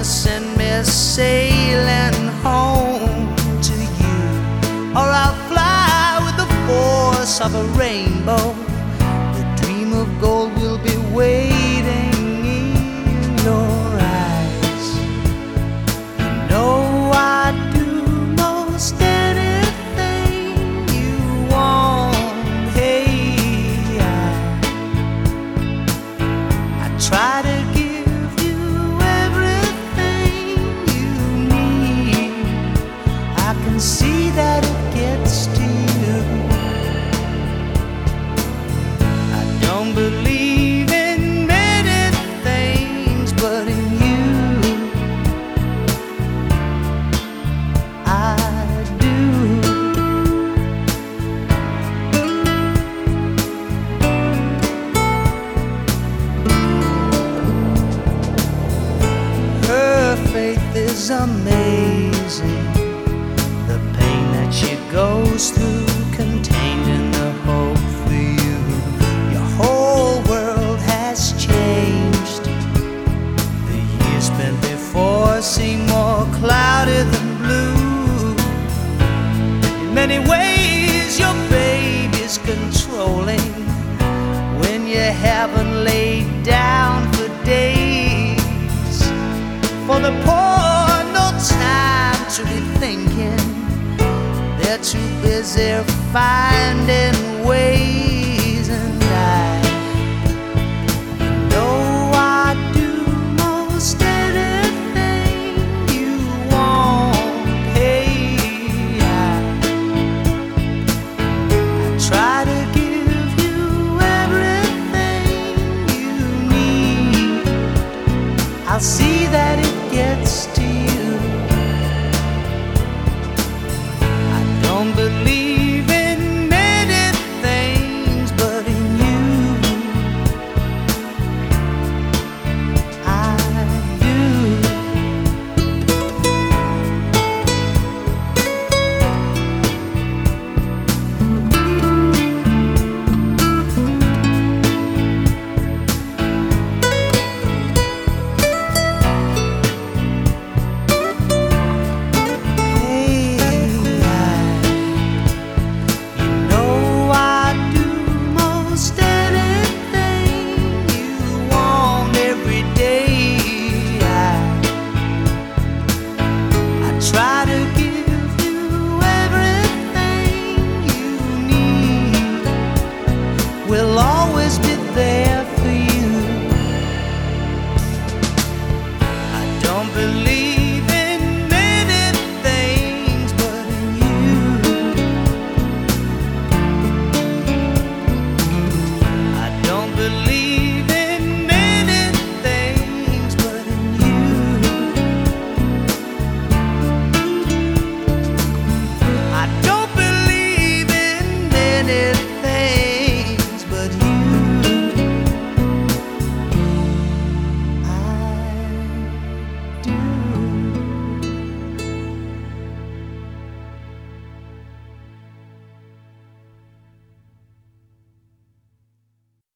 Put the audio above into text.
send me sailing home to you, or I'll fly with the force of a rainbow. The dream of gold will be waiting in your eyes. You know I'd do most anything you want. Hey, I try to give you everything you need. I can see that it gets to you. I don't believe in many things, but in you I do. Her faith is amazing. The pain that she goes through, contained in the hope for you. Your whole world has changed. The years spent before seem more cloudy than blue. In many ways your baby's controlling when you haven't laid down for days. For the poor, no time to be thinking. They're too busy finding ways, and I know I'd do most anything you want. Hey, I try to give you everything you need. I'll see that it gets to you. I don't believe in many things, but in you I do. Try to give you everything you need. We'll always be